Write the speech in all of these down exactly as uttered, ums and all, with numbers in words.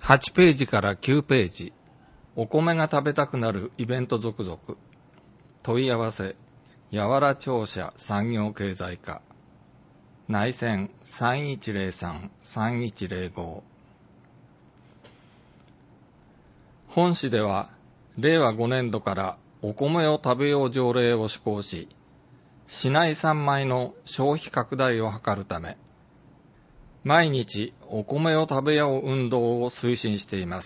はちページからきゅうページ、お米が食べたくなるイベント続々。問い合わせ、やわら庁舎産業経済課。内線 さんいちゼロさん さんいちゼロご。本市では、れいわごねんどからお米を食べよう条例を施行し、市内産米の消費拡大を図るため、毎日お米を食べよう運動を推進しています。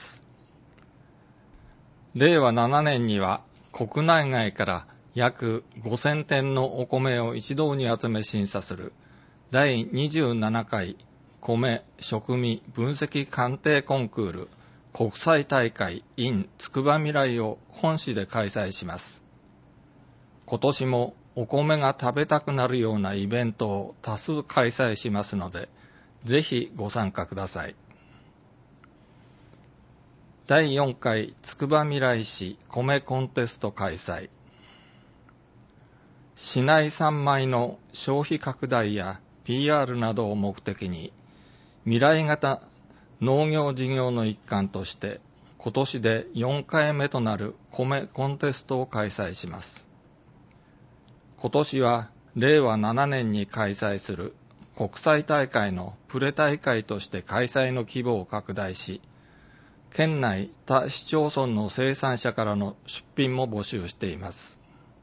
れいわななねんには国内外から約ごせんてんのお米を一堂に集め審査するだいにじゅうななかい米食味分析鑑定コンクール国際大会 in つくばみらいを本市で開催します。今年もお米が食べたくなるようなイベントを多数開催しますので、ぜひご参加ください。だいよんかいつくばみらい市米コンテスト開催。市内産米の消費拡大や ピーアール などを目的に、未来型農業事業の一環として、今年でよんかいめとなる米コンテストを開催します。今年はれいわななねんに開催する国際大会のプレ大会として開催の規模を拡大し、県内他市町村の生産者からの出品も募集しています。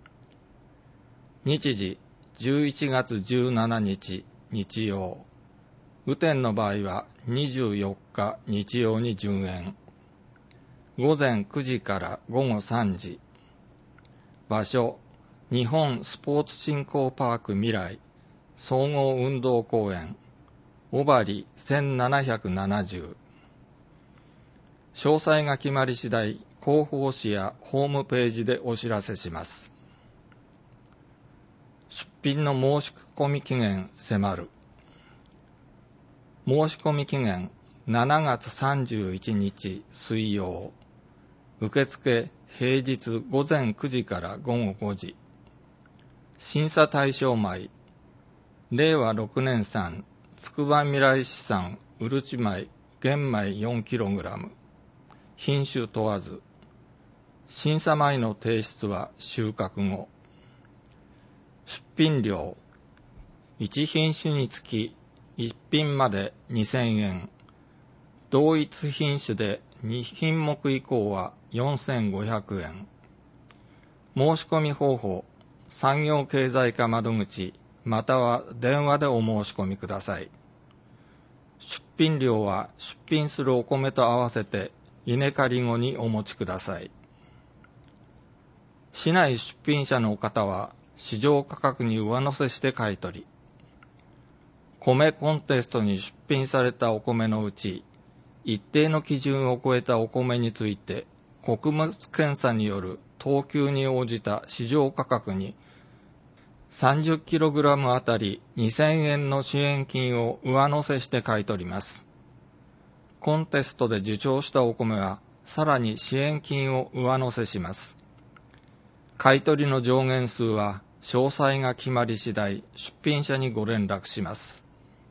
日時じゅういちがつじゅうしちにち日曜、雨天の場合はにじゅうよっか日曜に順延。ごぜんくじからごごさんじ。場所、日本スポーツ振興パーク未来総合運動公園小針せんななひゃくななじゅう。詳細が決まり次第、広報誌やホームページでお知らせします。出品の申し込み期限迫る。申し込み期限しちがつさんじゅういちにち水曜。受付平日ごぜんくじからごごごじ。審査対象米、れいわろくねん産、つくばみらい市産うるち米、玄米 よんキログラム。品種問わず。審査米の提出は収穫後。出品料、いち品種につきいっぴんまでにせんえん。同一品種でにひんもく以降はよんせんごひゃくえん。申し込み方法、産業経済課窓口または電話でお申し込みください。出品料は出品するお米と合わせて稲刈り後にお持ちください。市内出品者の方は市場価格に上乗せして買い取り、米コンテストに出品されたお米のうち、一定の基準を超えたお米について、穀物検査による等級に応じた市場価格に、さんじゅっキログラム あたりにせんえんの支援金を上乗せして買い取ります。コンテストで受賞したお米は、さらに支援金を上乗せします。買い取りの上限数は、詳細が決まり次第、出品者にご連絡します。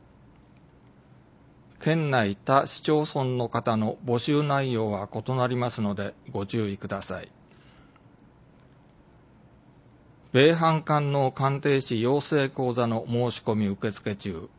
県内他市町村の方の募集内容は異なりますのでご注意ください。米飯官能鑑定士養成講座の申し込み受付中。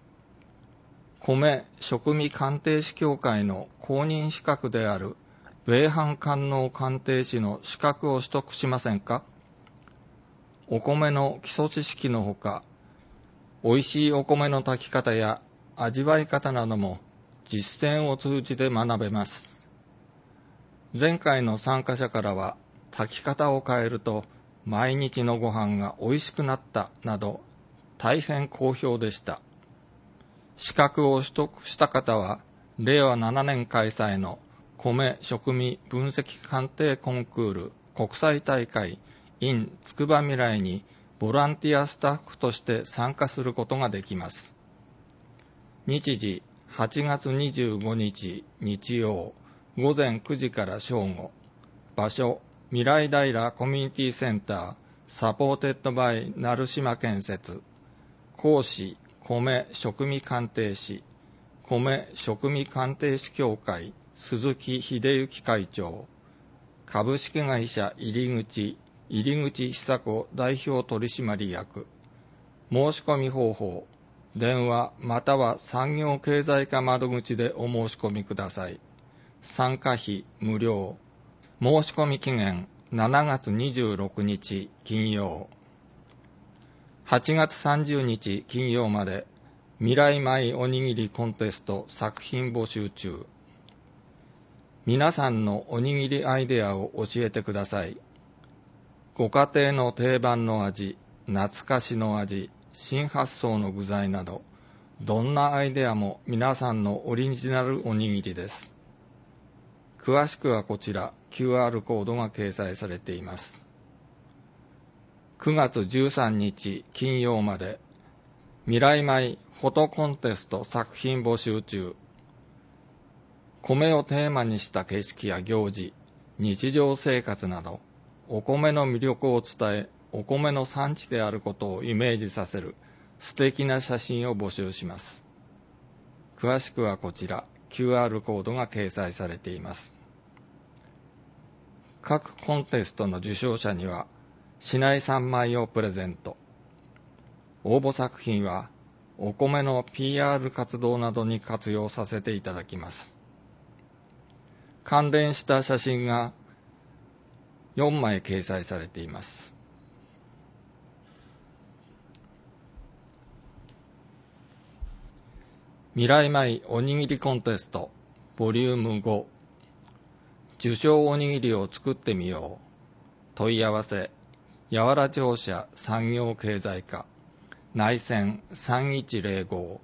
米食味鑑定士協会の公認資格である米飯官能鑑定士の資格を取得しませんか？お米の基礎知識のほか、おいしいお米の炊き方や味わい方なども実践を通じて学べます。前回の参加者からは、炊き方を変えると毎日のご飯が美味しくなったなど大変好評でした。資格を取得した方は、れいわななねん開催の米食味分析鑑定コンクール国際大会 in つくばみらいにボランティアスタッフとして参加することができます。日時はちがつにじゅうごにち日曜ごぜんくじから正午。場所、未来平コミュニティセンターサポーテッドバイ成島建設。講師、米食味鑑定士、米食味鑑定士協会鈴木秀幸会長、株式会社入口、入口久子代表取締役。申し込み方法、電話または産業経済課窓口でお申し込みください。参加費無料。申し込み期限しちがつにじゅうろくにち金曜。はちがつさんじゅうにち金曜まで未来米おにぎりコンテスト作品募集中。皆さんのおにぎりアイデアを教えてください。ご家庭の定番の味、懐かしの味、新発想の具材など、どんなアイデアも皆さんのオリジナルおにぎりです。詳しくはこちら キューアール コードが掲載されています。くがつじゅうさんにち金曜まで未来米フォトコンテスト作品募集中。米をテーマにした景色や行事、日常生活など、お米の魅力を伝え、お米の産地であることをイメージさせる素敵な写真を募集します。詳しくはこちら キューアール コードが掲載されています。各コンテストの受賞者には市内さんまいをプレゼント。応募作品はお米の ピーアール 活動などに活用させていただきます。関連した写真がよんまい掲載されています。未来米おにぎりコンテストボリュームご、受賞おにぎりを作ってみよう。問い合わせ八原庁舎産業経済課内線さんいちゼロご。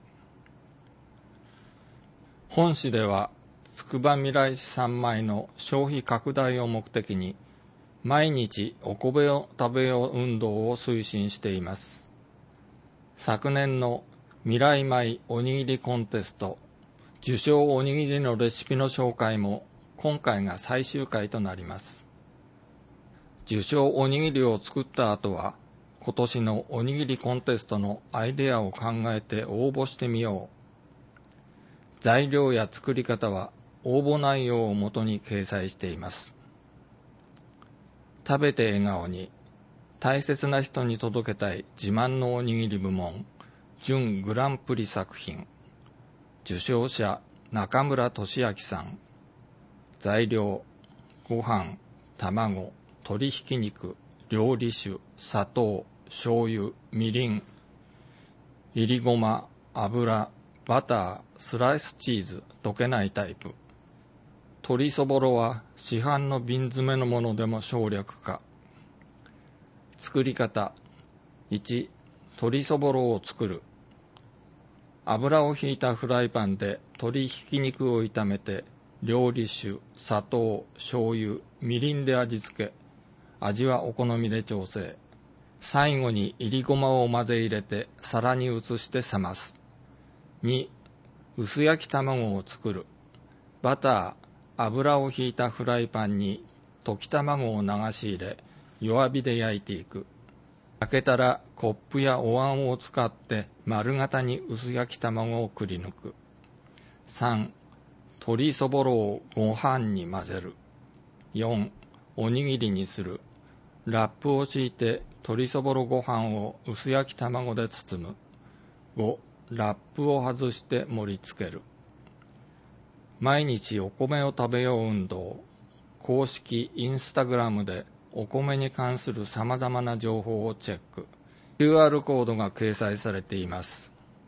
本市ではつくばみらい市産米の消費拡大を目的に毎日お米を食べよう運動を推進しています。昨年の未来米おにぎりコンテスト受賞おにぎりのレシピの紹介も今回が最終回となります。受賞おにぎりを作った後は今年のおにぎりコンテストのアイデアを考えて応募してみよう。材料や作り方は応募内容をもとに掲載しています。食べて笑顔に、大切な人に届けたい自慢のおにぎり部門準グランプリ作品。受賞者中村俊明さん。材料ご飯、卵、鶏ひき肉、料理酒、砂糖、醤油、みりん、いりごま、油、バター、スライスチーズ、溶けないタイプ。鶏そぼろは市販の瓶詰めのものでも省略化。作り方いち、鶏そぼろを作る。油をひいたフライパンで鶏ひき肉を炒めて料理酒、砂糖、醤油、みりんで味付け。味はお好みで調整。最後にいりごまを混ぜ入れて皿に移して冷ます。に、薄焼き卵を作る。バター、油をひいたフライパンに溶き卵を流し入れ、弱火で焼いていく。焼けたらコップやお椀を使って丸型に薄焼き卵をくり抜く。さん、鶏そぼろをご飯に混ぜる。よん、おにぎりにする。ラップを敷いて鶏そぼろご飯を薄焼き卵で包む。ご、ラップを外して盛り付ける。毎日お米を食べよう運動。公式インスタグラムでお米に関するさまざまな情報をチェック。キューアール コードが掲載されています。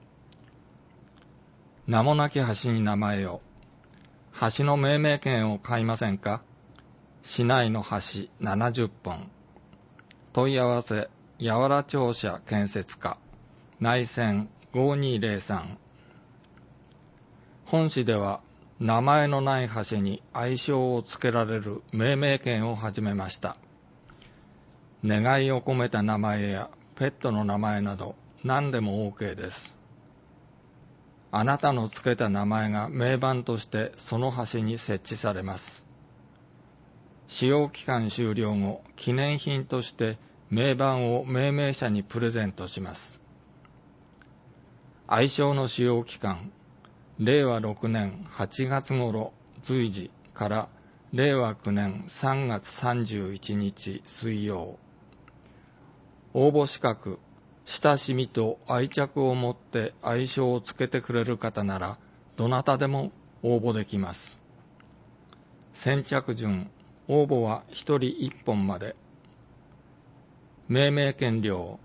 名もなき橋に名前を。橋の命名権を買いませんか？市内の橋ななじゅっぽん。問い合わせ八原庁舎建設課内線ごにゼロさん。本市では名前のない橋に愛称をつけられる命名権を始めました。願いを込めた名前やペットの名前など何でも OK です。あなたのつけた名前が銘板としてその橋に設置されます。使用期間終了後、記念品として銘板を命名者にプレゼントします。愛称の使用期間、れいわろくねんはちがつ頃随時かられいわきゅうねんさんがつさんじゅういちにち水曜。応募資格、親しみと愛着を持って愛称をつけてくれる方ならどなたでも応募できます。先着順、応募はひとりいっぽんまで。命名権料、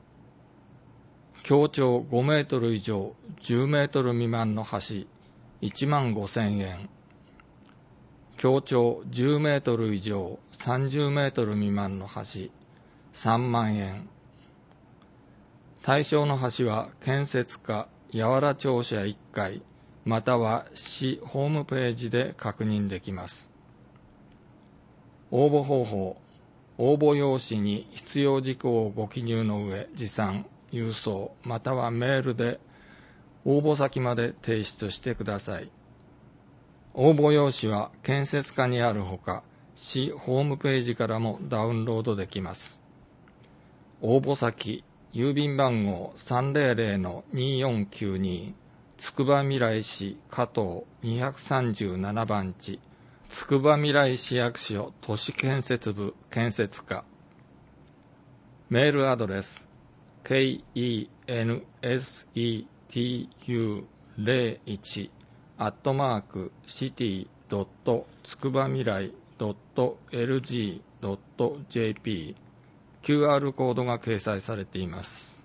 協調ごメートル以上じゅうメートル未満の橋いちまんごせんえん、協調じゅうメートル以上さんじゅうメートル未満の橋さんまんえん。対象の橋は建設課八原庁舎いっかいまたは市ホームページで確認できます。応募方法、応募用紙に必要事項をご記入の上、持参、郵送またはメールで応募先まで提出してください。応募用紙は建設課にあるほか、市ホームページからもダウンロードできます。応募先、郵便番号 さんぜろぜろのによんきゅうに つくばみらい市加藤にひゃくさんじゅうななばん地、つくばみらい市役所都市建設部建設課。メールアドレス ケーイーエヌエスイーティーユーゼロいち アットマークシティドットつくばみらいドットエルジードットジェーピー キューアール コードが掲載されています。